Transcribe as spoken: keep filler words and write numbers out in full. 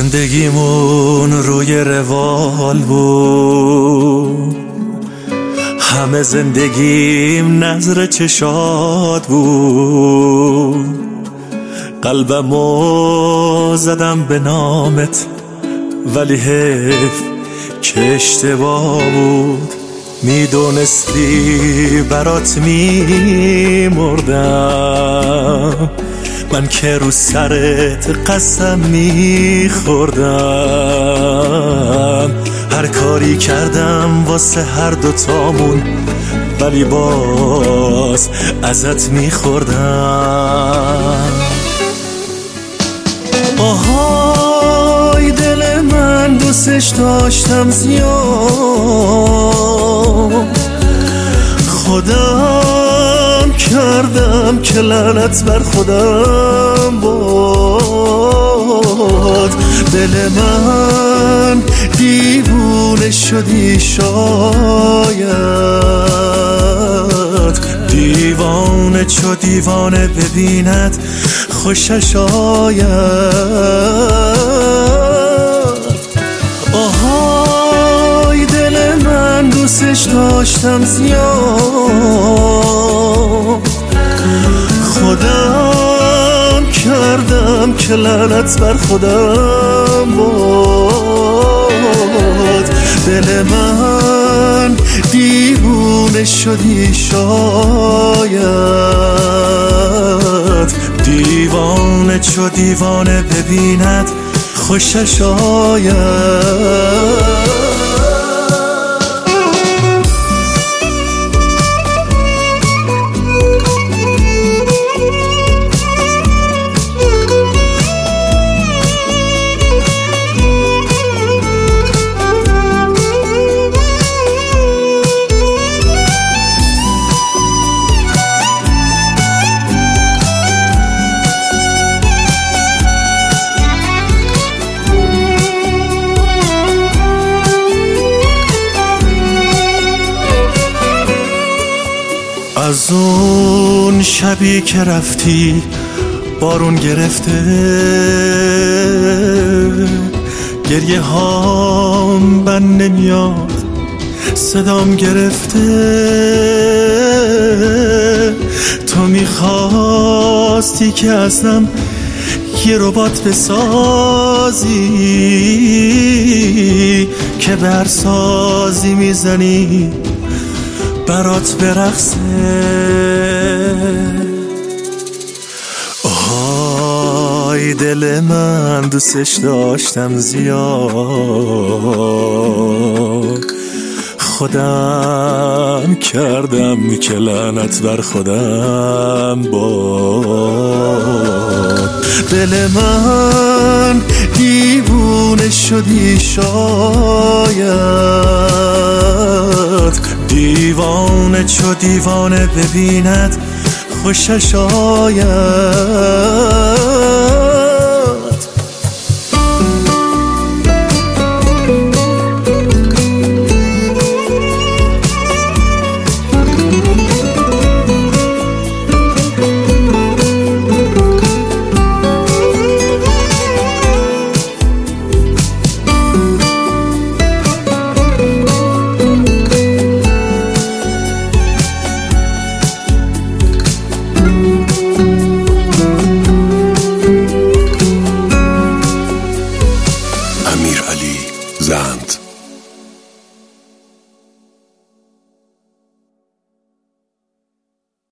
زندگیمون روی روال بود، همه زندگیم نظر چشات بود. قلبمو زدم به نامت ولی حیف که اشتباه بود. میدونستی برات میمردم، من که رو سرت قسم میخوردم. هر کاری کردم واسه هر دوتامون ولی باز ازت میخوردم. آهای دل من دوستش داشتم زیاد، خودم کردم که لعنت بر خودم باد. دل من دیوونه شدی شاید، دیوانه چو دیوانه ببیند خوشش آید. آهای دل من دوستش داشتم زیاد، خودم کردم که لعنت بر خودم باد. دل من دیوونه شدی شاید، دیوانه چو دیوانه ببیند خوشش آید. از اون شبی که رفتی بارون گرفته، گریه هام بند نمیاد صدام گرفته. تو میخواستی که ازم یه ربات بسازی که برسازی میزنی برات برقصه. آهای دل من دوستش داشتم زیاد، خودم کردم که لعنت بر خودم باد. دل من دیوونه شدی شاید، دیوانه چو دیوانه ببیند خوشش آید. امیر علی زند.